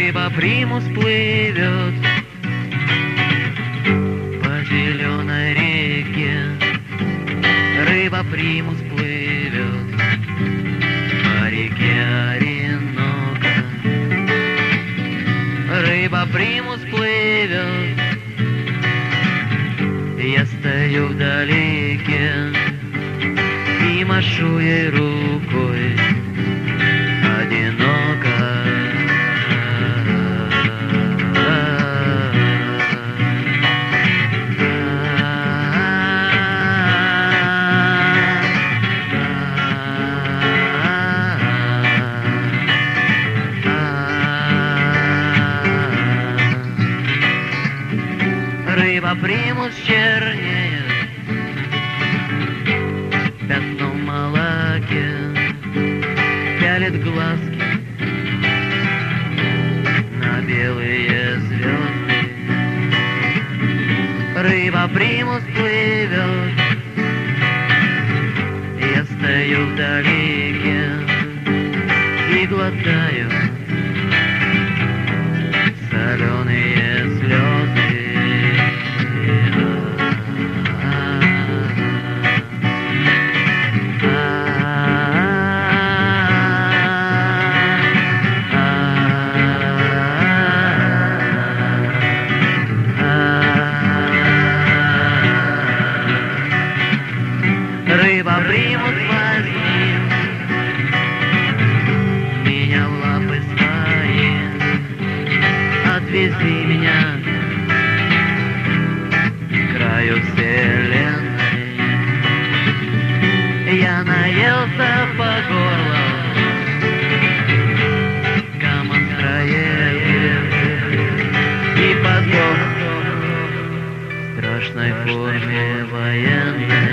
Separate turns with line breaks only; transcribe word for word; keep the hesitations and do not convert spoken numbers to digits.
Рыба примус плывет по зеленой реке. Рыба примус плывет по реке Оренока. Рыба примус плывет, я стою вдалеке и машу ей рукой одиноко. Рыба примус чернеет пятно в молоке, пялит глазки на белые звезды. Рыба примус плывет, я стою вдалеке и глотаю соленые слезы. Рыба примус, возьми меня в лапы свои, отвези меня к краю вселенной. Я наелся по горло гамма-строения и подох в страшной форме военной.